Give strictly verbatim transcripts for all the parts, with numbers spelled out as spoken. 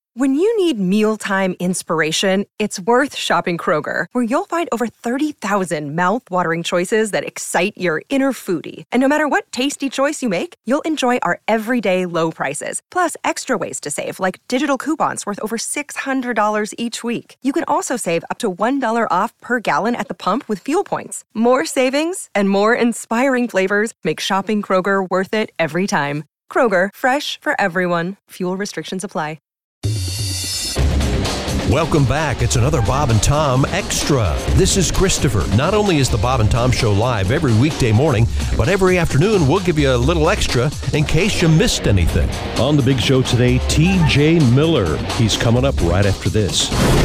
When you need mealtime inspiration, it's worth shopping Kroger, where you'll find over thirty thousand mouth-watering choices that excite your inner foodie. And no matter what tasty choice you make, you'll enjoy our everyday low prices, plus extra ways to save, like digital coupons worth over six hundred dollars each week. You can also save up to one dollar off per gallon at the pump with fuel points. More savings and more inspiring flavors make shopping Kroger worth it every time. Kroger, fresh for everyone. Fuel restrictions apply. Welcome back. It's another Bob and Tom Extra. This is Christopher. Not only is the Bob and Tom Show live every weekday morning, but every afternoon we'll give you a little extra in case you missed anything. On the big show today, T J Miller. He's coming up right after this.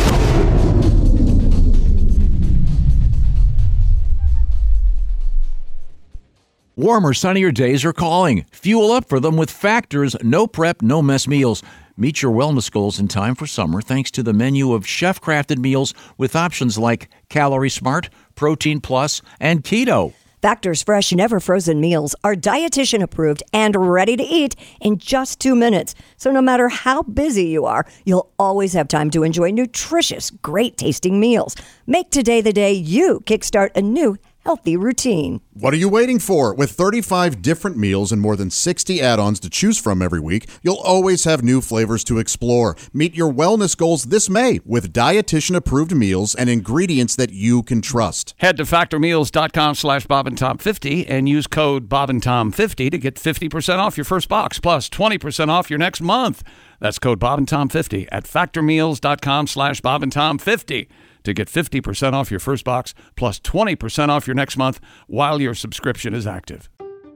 Warmer, sunnier days are calling. Fuel up for them with Factor's no prep, no mess meals. Meet your wellness goals in time for summer thanks to the menu of chef-crafted meals with options like Calorie Smart, Protein Plus, and Keto. Factor's fresh, never-frozen meals are dietitian-approved and ready to eat in just two minutes. So no matter how busy you are, you'll always have time to enjoy nutritious, great-tasting meals. Make today the day you kickstart a new healthy routine. What are you waiting for? With thirty-five different meals and more than sixty add-ons to choose from every week, you'll always have new flavors to explore. Meet your wellness goals this May with dietitian-approved meals and ingredients that you can trust. Head to factormeals.com slash Bob and Tom 50 and use code Bob and Tom fifty to get fifty percent off your first box plus twenty percent off your next month. That's code Bob and Tom fifty at factormeals.com slash Bob and Tom 50. to get fifty percent off your first box plus twenty percent off your next month while your subscription is active.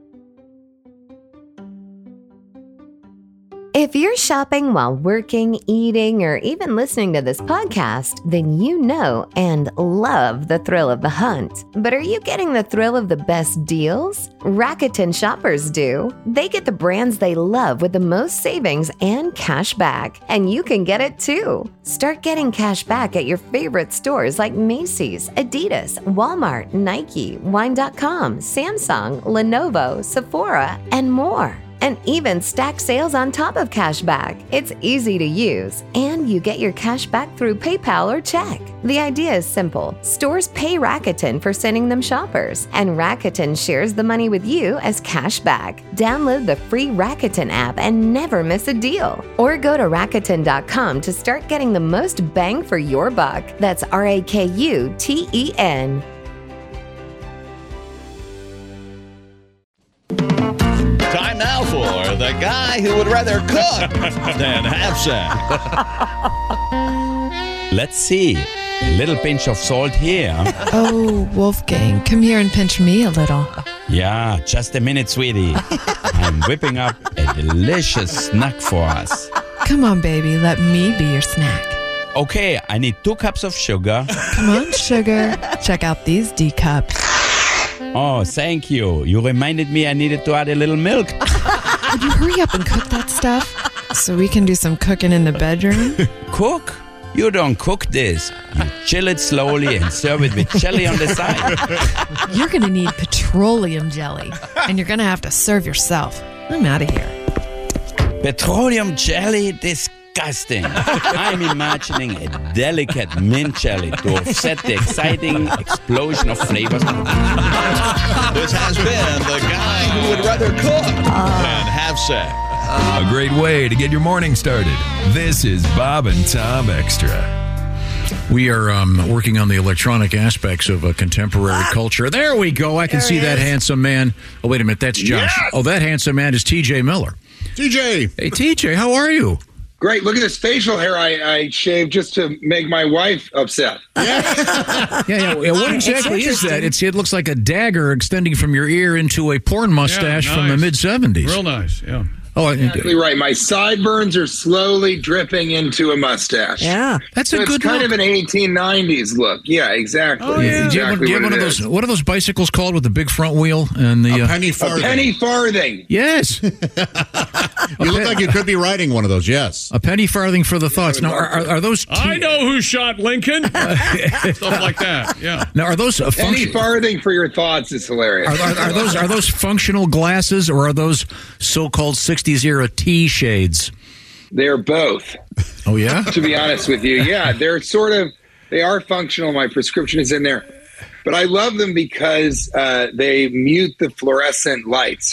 If you're shopping while working, eating, or even listening to this podcast, then you know and love the thrill of the hunt. But are you getting the thrill of the best deals? Rakuten shoppers do. They get the brands they love with the most savings and cash back. And you can get it too. Start getting cash back at your favorite stores like Macy's, Adidas, Walmart, Nike, Wine dot com, Samsung, Lenovo, Sephora, and more. And even stack sales on top of cashback. It's easy to use, and you get your cash back through PayPal or check. The idea is simple. Stores pay Rakuten for sending them shoppers, and Rakuten shares the money with you as cash back. Download the free Rakuten app and never miss a deal. Or go to Rakuten dot com to start getting the most bang for your buck. That's R A K U T E N. Time now for the guy who would rather cook than have sex. Let's see. A little pinch of salt here. Oh, Wolfgang, come here and pinch me a little. Yeah, just a minute, sweetie. I'm whipping up a delicious snack for us. Come on, baby, let me be your snack. Okay, I need two cups of sugar. Come on, sugar. Check out these D cups. Oh, thank you. You reminded me I needed to add a little milk. Would you hurry up and cook that stuff so we can do some cooking in the bedroom? Cook? You don't cook this. You chill it slowly and serve it with jelly on the side. You're going to need petroleum jelly, and you're going to have to serve yourself. I'm out of here. Petroleum jelly? Disgusting. I'm imagining a delicate mint jelly to offset the exciting explosion of flavors. This has been the guy who would rather cook than have sex. A great way to get your morning started. This is Bob and Tom Extra. We are um, working on the electronic aspects of a contemporary culture. There we go. I can There see he that is. handsome man. Oh, wait a minute. That's Josh. Yes! Oh, that handsome man is T J Miller. T J. Hey, T J, how are you? Great. Look at this facial hair I, I shaved just to make my wife upset. Yeah, yeah. yeah. What exactly is that? It's, it looks like a dagger extending from your ear into a porn mustache Yeah, from the nice. mid seventies. Real nice, yeah. Oh, Exactly right. My sideburns are slowly dripping into a mustache. Yeah. That's So a it's good kind look. of an eighteen nineties look. Yeah, exactly. Oh, yeah. That's Do you have, one- exactly do you have what one of it those? is. What are those bicycles called with the big front wheel and the A uh, penny A farthing. penny farthing. Yes, You look like you could be riding one of those, yes. a penny farthing for the thoughts. Now, are, are, are those? T- I know who shot Lincoln. Stuff like that, yeah. Now, are those uh, Penny function- farthing for your thoughts is hilarious. Are, are, are those are those functional glasses or are those so-called sixties era T shades? They're both. Oh, yeah? To be honest with you. Yeah, they're sort of, they are functional. My prescription is in there. But I love them because uh, they mute the fluorescent lights.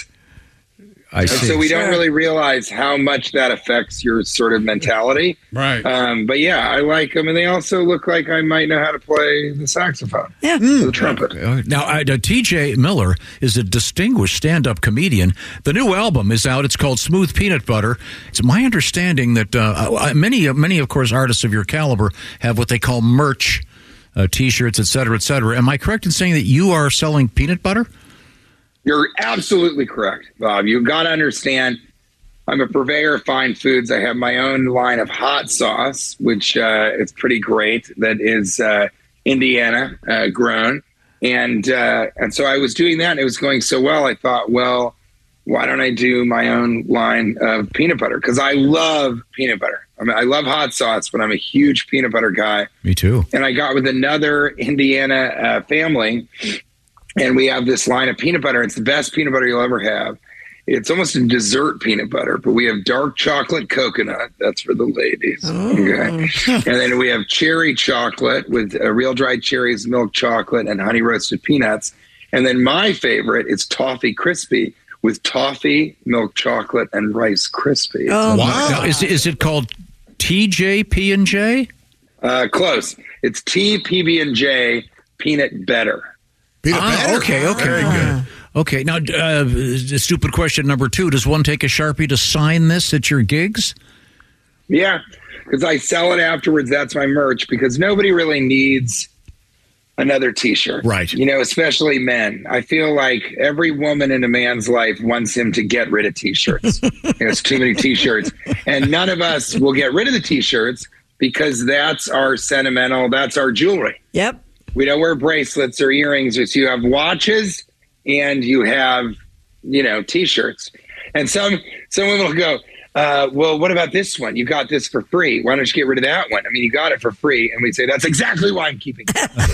I and see. so we don't really realize how much that affects your sort of mentality. Right. Um, but yeah, I like them. And they also look like I might know how to play the saxophone. Yeah. The trumpet. Now, uh, T J Miller is a distinguished stand-up comedian. The new album is out. It's called Smooth Peanut Butter. It's my understanding that uh, many, many, of course, artists of your caliber have what they call merch, uh, T-shirts, et cetera, et cetera. Am I correct in saying that you are selling peanut butter? You're absolutely correct, Bob. You've got to understand, I'm a purveyor of fine foods. I have my own line of hot sauce, which uh, is pretty great. That is uh, Indiana uh, grown. And uh, and so I was doing that, and it was going so well. I thought, well, why don't I do my own line of peanut butter? Because I love peanut butter. I mean, I love hot sauce, but I'm a huge peanut butter guy. Me too. And I got with another Indiana uh, family, and we have this line of peanut butter. It's the best peanut butter you'll ever have. It's almost a dessert peanut butter, but we have dark chocolate coconut. That's for the ladies. Oh. Okay. And then we have cherry chocolate with uh, real dried cherries, milk chocolate, and honey roasted peanuts. And then my favorite is Toffee Crispy with toffee, milk chocolate, and Rice Krispie. Oh, wow. Now, is, is it called T J P and J? Uh, close. It's T P B and J Peanut Better. Peanut ah, better. Okay, okay. Very good. Okay, now, uh, stupid question number two. Does one take a Sharpie to sign this at your gigs? Yeah, because I sell it afterwards. That's my merch, because nobody really needs another T-shirt. Right. You know, especially men. I feel like every woman in a man's life wants him to get rid of T-shirts. There's too many T-shirts. And none of us will get rid of the T-shirts because that's our sentimental, that's our jewelry. Yep. We don't wear bracelets or earrings. So you have watches and you have, you know, T-shirts. And some some women will go, uh, well, what about this one? You got this for free. Why don't you get rid of that one? I mean, you got it for free. And we say, that's exactly why I'm keeping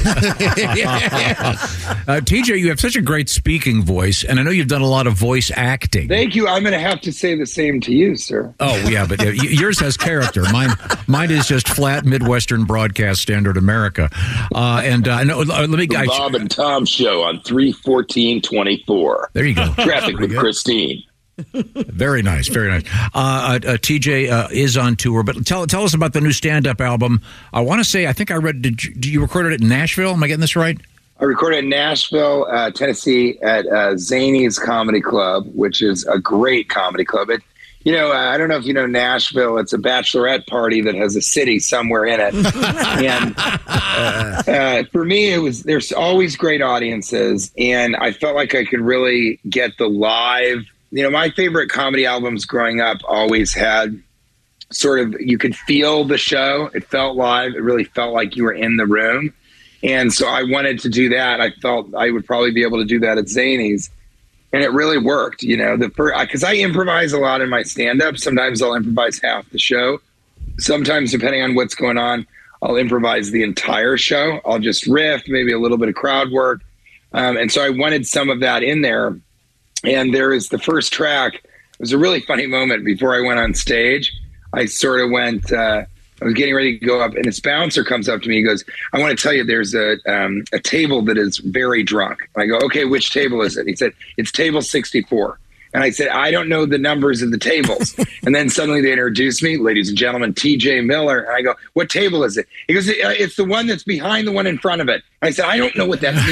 it. uh, T J, you have such a great speaking voice, and I know you've done a lot of voice acting. Thank you. I'm going to have to say the same to you, sir. Oh, yeah, but uh, yours has character. Mine mine is just flat Midwestern broadcast standard America. Uh, and uh, no, let me The I, Bob and Tom Show on three fourteen twenty-four. There you go. Traffic with Christine. Very nice, very nice. Uh, uh, uh, T J uh, is on tour, but tell tell us about the new stand-up album. I want to say, I think I read, did you, did you record it in Nashville? Am I getting this right? I recorded in Nashville, uh, Tennessee at uh, Zany's Comedy Club, which is a great comedy club. It, you know, uh, I don't know if you know Nashville. It's a bachelorette party that has a city somewhere in it. and uh, uh, for me, it was there's always great audiences, and I felt like I could really get the live. You know, my favorite comedy albums growing up always had sort of, you could feel the show. It felt live. It really felt like you were in the room. And so I wanted to do that. I felt I would probably be able to do that at Zany's. And it really worked, you know, the because I improvise a lot in my stand-up. Sometimes I'll improvise half the show. Sometimes, depending on what's going on, I'll improvise the entire show. I'll just riff, maybe a little bit of crowd work. Um, and so I wanted some of that in there. And there is the first track. It was a really funny moment before I went on stage. I sort of went, uh, I was getting ready to go up, and this bouncer comes up to me. He goes, I want to tell you there's a um, a table that is very drunk. I go, okay, which table is it? He said, it's table sixty-four. And I said, I don't know the numbers of the tables. And then suddenly they introduced me, ladies and gentlemen, T J Miller. And I go, what table is it? He goes, it's the one that's behind the one in front of it. And I said, I don't know what that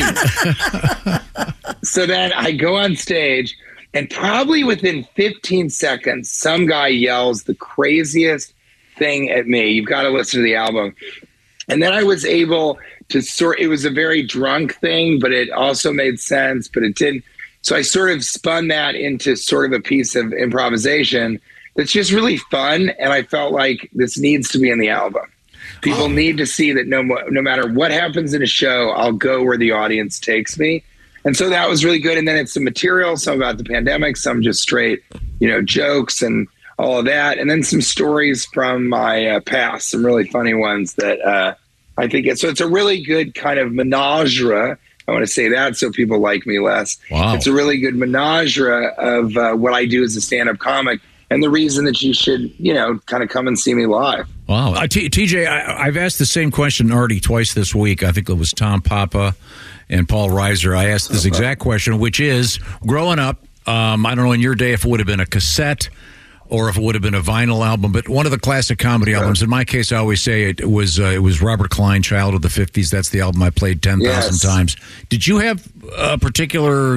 means. So then I go on stage, and probably within fifteen seconds, some guy yells the craziest thing at me. You've got to listen to the album. And then I was able to sort, it was a very drunk thing, but it also made sense, but it didn't. So I sort of spun that into sort of a piece of improvisation that's just really fun. And I felt like this needs to be in the album. People oh. need to see that no, no matter what happens in a show, I'll go where the audience takes me. And so that was really good. And then it's some material, some about the pandemic, some just straight, you know, jokes and all of that. And then some stories from my uh, past, some really funny ones that uh, I think it's, so it's a really good kind of menagerie. I want to say that so people like me less. Wow. It's a really good menagerie of uh, what I do as a stand-up comic. and the reason that you should, you know, kind of come and see me live. Wow. Uh, T- TJ, I, I've asked the same question already twice this week. I think it was Tom Papa and Paul Reiser. I asked this exact question, which is, growing up, um, I don't know in your day if it would have been a cassette or if it would have been a vinyl album, but one of the classic comedy albums, in my case, I always say it was uh, it was Robert Klein, Child of the fifties. That's the album I played ten thousand yes. times. Did you have a particular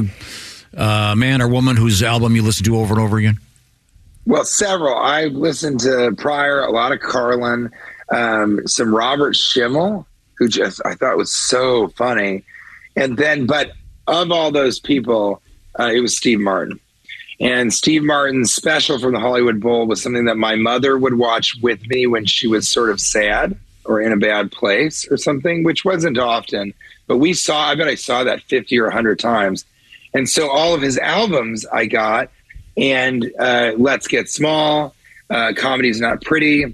uh, man or woman whose album you listened to over and over again? Well, several. I listened to Pryor, a lot of Carlin, um, some Robert Schimmel, who just I thought was so funny. And then, but of all those people, uh, it was Steve Martin. And Steve Martin's special from the Hollywood Bowl was something that my mother would watch with me when she was sort of sad or in a bad place or something, which wasn't often. But we saw, I bet I saw that fifty or one hundred times. And so all of his albums I got, and uh, Let's Get Small, uh, Comedy's Not Pretty,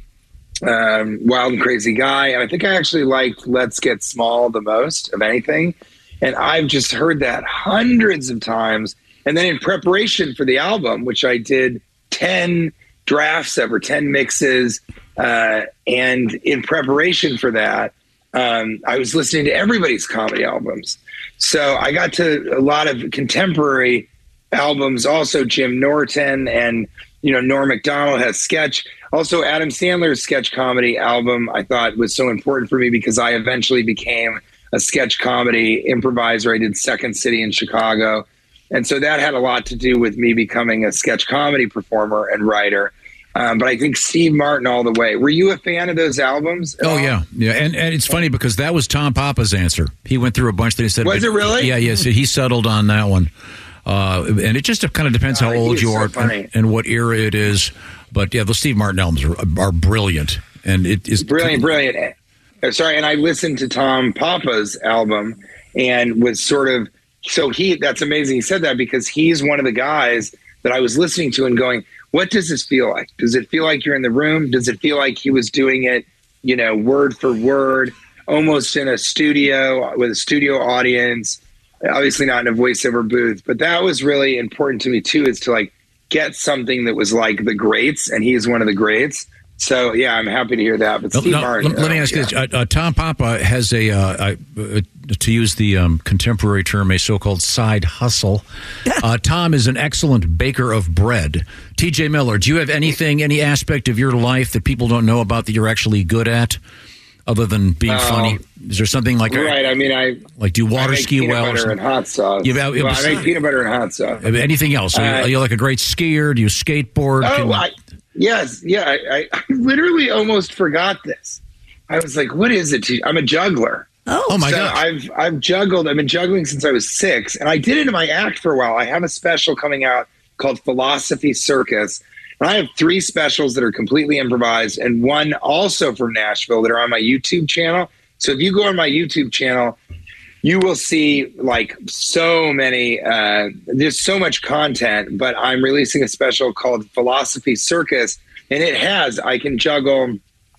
um, Wild and Crazy Guy. And I think I actually liked Let's Get Small the most of anything. And I've just heard that hundreds of times. And then in preparation for the album, which I did ten drafts of or ten mixes, uh, and in preparation for that, um, I was listening to everybody's comedy albums. So I got to a lot of contemporary albums, also Jim Norton and, you know, Norm Macdonald has sketch. Also Adam Sandler's sketch comedy album I thought was so important for me because I eventually became a sketch comedy improviser. I did Second City in Chicago. And so that had a lot to do with me becoming a sketch comedy performer and writer. Um, but I think Steve Martin all the way. Were you a fan of those albums? Oh, yeah. Yeah. And, and it's funny because that was Tom Papa's answer. He went through a bunch that he said. Was it really? Yeah, yes. Yeah, so he settled on that one. Uh, and it just kind of depends how uh, old you so are and, and what era it is. But yeah, the Steve Martin albums are, are brilliant. And it is brilliant, brilliant. Sorry. And I listened to Tom Papa's album and was sort of, so he, that's amazing. He said that because he's one of the guys that I was listening to and going, what does this feel like? Does it feel like you're in the room? Does it feel like he was doing it, you know, word for word, almost in a studio with a studio audience, obviously not in a voiceover booth, but that was really important to me too, is to like get something that was like the greats, and he's one of the greats. So, yeah, I'm happy to hear that. But Steve no, Martin, let, let me ask you yeah. this. Uh, uh, Tom Papa has a, uh, uh, to use the um, contemporary term, a so-called side hustle. Uh, Tom is an excellent baker of bread. T J Miller, do you have anything, any aspect of your life that people don't know about that you're actually good at, other than being uh, funny? Is there something like... Right, I mean, I... Like, do you water ski well? Peanut butter and hot sauce. You, well, I make peanut butter and hot sauce. Anything else? Are you, uh, are you like a great skier? Do you skateboard? Oh, Can, I... Yes, yeah, I, I literally almost forgot this. I was like, what is it? To, I'm a juggler. Oh, oh my so God. I've I've juggled. I've been juggling since I was six, and I did it in my act for a while. I have a special coming out called Philosophy Circus, and I have three specials that are completely improvised and one also from Nashville that are on my YouTube channel. So if you go on my YouTube channel, you will see like so many, uh, there's so much content, but I'm releasing a special called Philosophy Circus, and it has, I can juggle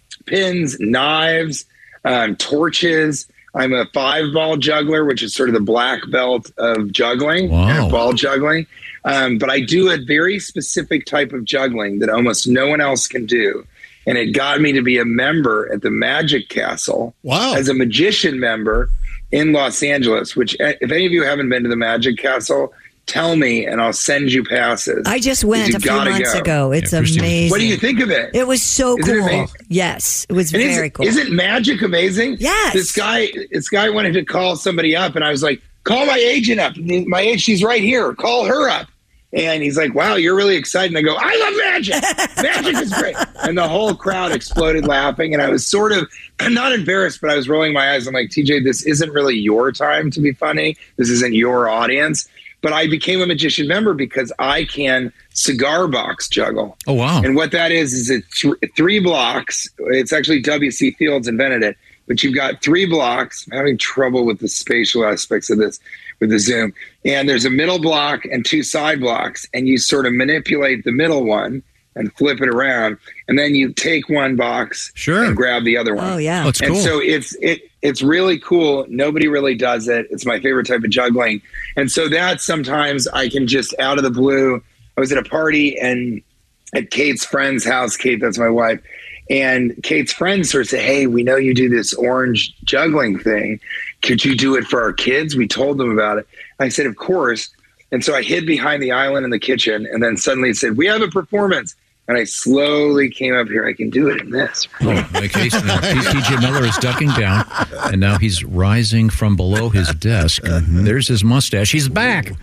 pins, knives, um, torches. I'm a five ball juggler, which is sort of the black belt of juggling, wow. ball juggling. Um, but I do a very specific type of juggling that almost no one else can do. And it got me to be a member at the Magic Castle wow. as a magician member in Los Angeles, which if any of you haven't been to the Magic Castle, tell me and I'll send you passes. I just went a few months go. ago. It's yeah, amazing. What do you think of it? It was so Isn't cool. Yes, it was and very isn't, cool. Isn't magic amazing? Yes. This guy, this guy wanted to call somebody up, and I was like, call my agent up. My agent, she's right here. Call her up. And he's like, wow, you're really excited. And I go, I love magic. Magic is great. And the whole crowd exploded laughing. And I was sort of, I'm not embarrassed, but I was rolling my eyes. I'm like, T J, this isn't really your time to be funny. This isn't your audience. But I became a magician member because I can cigar box juggle. Oh, wow. And what that is, is it th- three blocks. It's actually W C Fields invented it. But you've got three blocks. I'm having trouble with the spatial aspects of this with the Zoom. And there's a middle block and two side blocks. And you sort of manipulate the middle one and flip it around. And then you take one box sure. and grab the other one. Oh, yeah. That's and cool. so it's it it's really cool. Nobody really does it. It's my favorite type of juggling. And so that sometimes I can just out of the blue, I was at a party and at Kate's friend's house. Kate, that's my wife. And Kate's friend sort of said, hey, we know you do this orange juggling thing. Could you do it for our kids? We told them about it. I said, of course. And so I hid behind the island in the kitchen, and then suddenly it said, we have a performance. And I slowly came up here. I can do it in this. Oh, in case uh, T J Miller is ducking down, and now he's rising from below his desk. Mm-hmm. There's his mustache. He's back.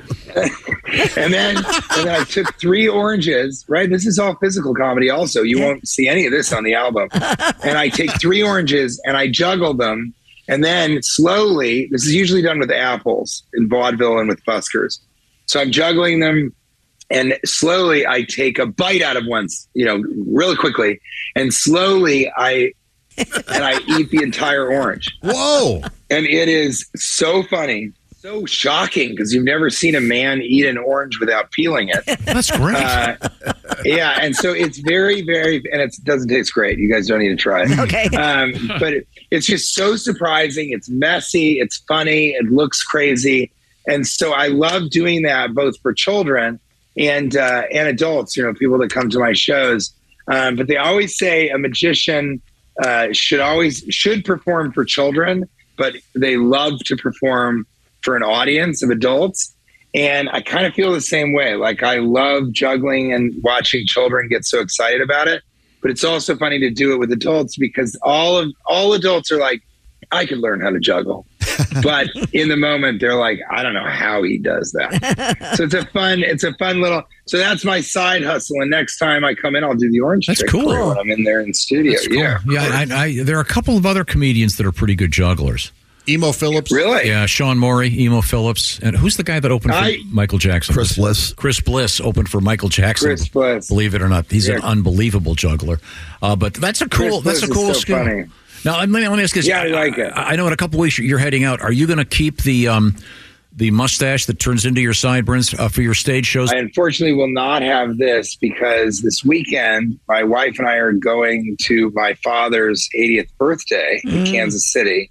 and then and then I took three oranges, right? This is all physical comedy also. You won't see any of this on the album. And I take three oranges, and I juggle them. And then slowly, this is usually done with apples in vaudeville and with buskers. So I'm juggling them. And slowly I take a bite out of one, you know, really quickly. And slowly I, and I eat the entire orange. Whoa. And it is so funny, so shocking, because you've never seen a man eat an orange without peeling it. That's great. Uh, yeah. And so it's very, very, and it doesn't taste great. You guys don't need to try it. Okay. Um, but it, it's just so surprising. It's messy. It's funny. It looks crazy. And so I love doing that both for children and uh, and adults, you know, people that come to my shows. Um, but they always say a magician uh, should always should perform for children, but they love to perform for an audience of adults. And I kind of feel the same way. Like, I love juggling and watching children get so excited about it. But it's also funny to do it with adults, because all of all adults are like, I could learn how to juggle. But in the moment, they're like, I don't know how he does that. So it's a fun, it's a fun little, so that's my side hustle. And next time I come in, I'll do the orange That's trick cool. for you when I'm in there in studio. That's cool. Yeah. Yeah. I, I, there are a couple of other comedians that are pretty good jugglers. Emo Phillips. Really? Yeah. Sean Morey, Emo Phillips. And who's the guy that opened for I, Michael Jackson? Chris Bliss. Chris Bliss opened for Michael Jackson. Chris Bliss. Believe it or not. He's Yeah. an unbelievable juggler. Uh, but that's a cool, Chris that's a Bliss cool is so skill. funny. Now, let me, let me ask this. Yeah, I like it. I, I know in a couple weeks you're heading out. Are you going to keep the um, the mustache that turns into your sideburns uh, for your stage shows? I unfortunately will not have this, because this weekend, my wife and I are going to my father's eightieth birthday in Mm. Kansas City.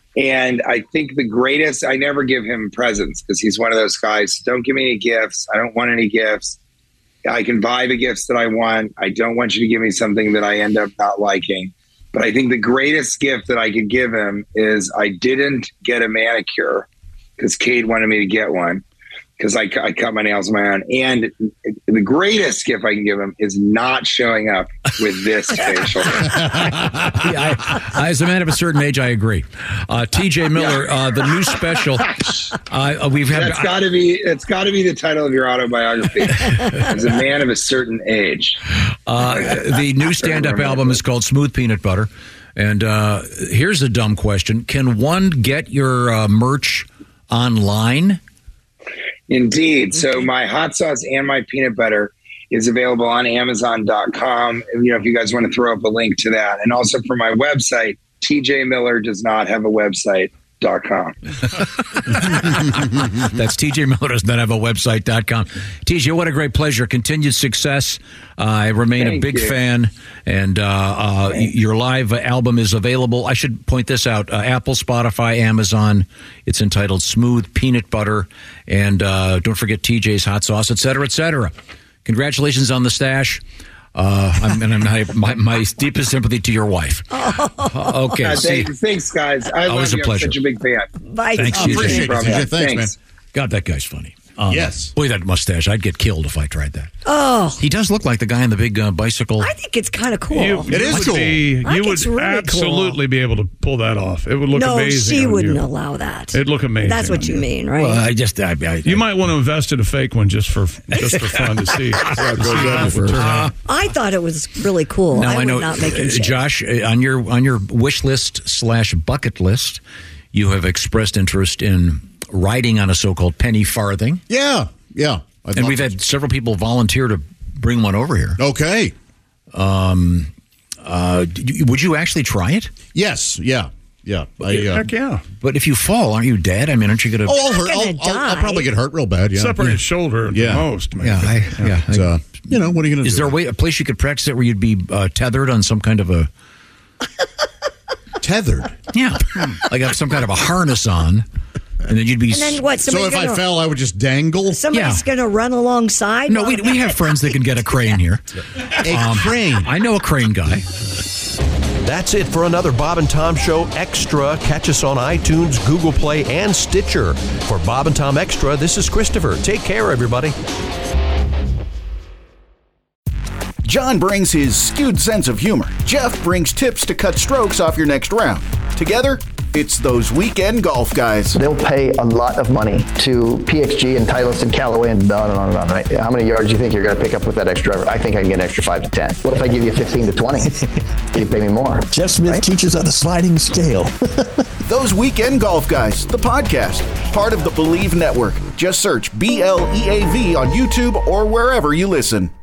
And I think the greatest, I never give him presents, because he's one of those guys, don't give me any gifts. I don't want any gifts. I can buy the gifts that I want. I don't want you to give me something that I end up not liking. But I think the greatest gift that I could give him is I didn't get a manicure, because Kate wanted me to get one, because I, I cut my nails on my own. And the greatest gift I can give him is not showing up with this facial. Yeah, I, I, as a man of a certain age, I agree. Uh, T J Miller, uh, the new special. Uh, we've had. That's got to be. It's got to be the title of your autobiography. As a man of a certain age. Uh, the new stand-up album is called Smooth Peanut Butter. And uh, here's a dumb question: can one get your uh, merch online? Indeed. So my hot sauce and my peanut butter is available on Amazon dot com. You know, if you guys want to throw up a link to that. And also for my website, T J Miller does not have a website. Dot com. That's T J Miller does not have a website dot com. T J, what a great pleasure. Continued success. Uh, I remain Thank a big you. fan. And uh, uh, your live album is available. I should point this out. Uh, Apple, Spotify, Amazon. It's entitled Smooth Peanut Butter. And uh, don't forget T J's hot sauce, et cetera, et cetera. Congratulations on the stash. Uh, I'm, and I'm, my, my, my deepest sympathy to your wife. Uh, okay. Uh, see- thanks, thanks, guys. I Always love a you. pleasure. I'm such a big fan. Bye. Thanks, Oh, T J. appreciate it, T J. Thanks. Thanks, man. God, that guy's funny. Um, Yes. Boy, that mustache. I'd get killed if I tried that. Oh, He does look like the guy in the big uh, bicycle. I think it's kind of cool. You, It is would cool. Be, I you think would it's really absolutely be able to pull that off. It would look no, amazing. she on wouldn't you. allow that. It'd look amazing. That's what on you mean, right? Well, I just, I, I, You might want to invest in a fake one just for just for fun to see how it goes out for uh, I thought it was really cool. now I I, would know, not make uh, him shave. Josh, uh, on your on your wish list slash bucket list, you have expressed interest in riding on a so-called penny farthing, Yeah. Yeah. I'd and love we've to. had several people volunteer to bring one over here. Okay. Um, uh, d- you- would you actually try it? Yes. Yeah. Yeah. I, uh, Heck yeah. But if you fall, aren't you dead? I mean, aren't you going to? oh, I'll, hurt. gonna I'll, I'll, I'll die. probably get hurt real bad. Yeah. Separate his shoulder at Yeah. the most. Maybe. Yeah, I, yeah. But, I- uh, you know, what are you going to do? Is there a way, a place you could practice it where you'd be uh, tethered on some kind of a tethered? yeah, like have some kind of a harness on, and then you'd be. And then what? So somebody's if I gonna- fell, I would just dangle? Somebody's going to run alongside? No, we, we have friends that can get a crane here. A crane? I know a crane guy. That's it for another Bob and Tom Show Extra. Catch us on iTunes, Google Play, and Stitcher. For Bob and Tom Extra, this is Christopher. Take care, everybody. John brings his skewed sense of humor. Jeff brings tips to cut strokes off your next round. Together, it's those weekend golf guys. They'll pay a lot of money to P X G and Titleist and Callaway and on and on and on, right? How many yards do you think you're going to pick up with that extra driver? I think I can get an extra five to ten. What if I give you fifteen to twenty? You pay me more. Jeff Smith right? teaches on a sliding scale. Those Weekend Golf Guys, the podcast, part of the Believe Network. Just search B L E A V on YouTube or wherever you listen.